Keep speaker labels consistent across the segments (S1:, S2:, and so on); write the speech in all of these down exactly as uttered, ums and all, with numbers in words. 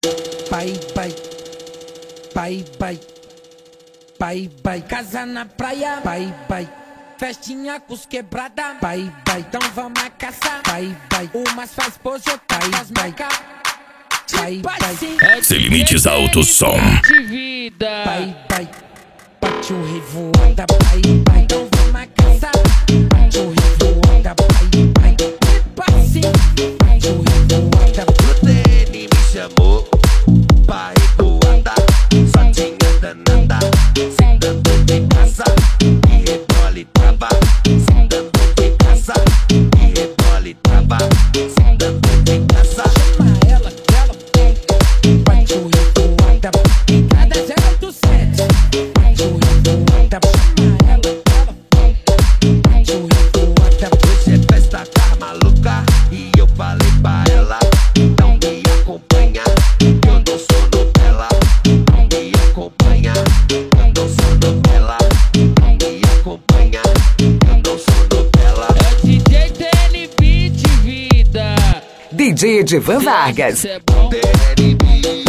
S1: Pai, pai, pai, pai, pai, pai, casa na praia, pai, pai, festinha com os quebrada, pai, pai, então vamos a caçar, pai, pai, umas faz pose, pai, pai, pai, pai,
S2: Sem Limites Alto Som.
S1: pai, pai, bate o revoada, pai, pai, então vamos a caçar, bate o revoada, pai, pai, passinho, bate o revoada,
S3: O D N me chamou pra revoada, só tinha danada, sentando de caça, e rebole trava, sentando de caça, e rebole trava, sentando de caça.
S1: chama ela, ela, bate o revoada, cada zero do sete, bate o revoada, chama ela, ela, bate o revoada,
S3: Hoje é festa com a maluca, e eu falei pra ela, não me acompanha, que eu não sou novela. Não me acompanha, eu não sou novela. Não me acompanha, eu não sou novela.
S4: É D J T N Beat, vida.
S5: D J Edivan Vargas.
S4: Cê é bom.
S3: T N B,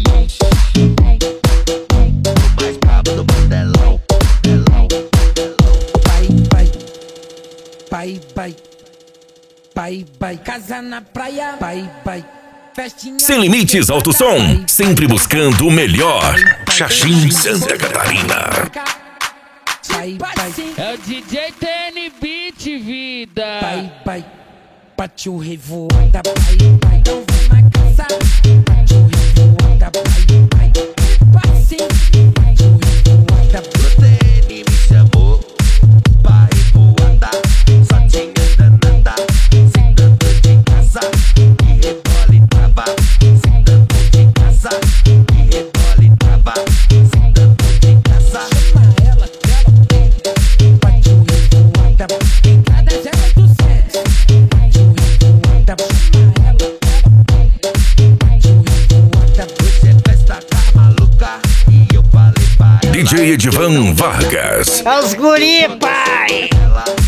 S3: o mais brabo do Mandelão, Mandelão, Mandelão.
S1: pai, pai, pai, pai, pai, pai, casa na praia, pai, pai, festinha.
S2: Sem Limites Alto Som, sempre buscando o melhor. Xaxim, Santa Catarina.
S1: Pai, pai,
S4: É o D J T N Beat, vida.
S1: pai, pai, bate o revoada, pai, pai, então vamos a caçar, bate o revoada, pai, pai, passinho, bate o revoada,
S3: O D N me chamou pra revoada, só tinha danada, sentando de caça, e rebole trava, sentando de caça, e rebole trava, sentando de caça.
S1: chama ela, ela, bate o revoada, cada zero do sete, bate o revoada, chama ela, ela, bate o revoada,
S3: Hoje é festa com a maluca, e eu falei pra ela,
S2: D J Edivan Vargas.
S5: É os guri, pai!
S3: ela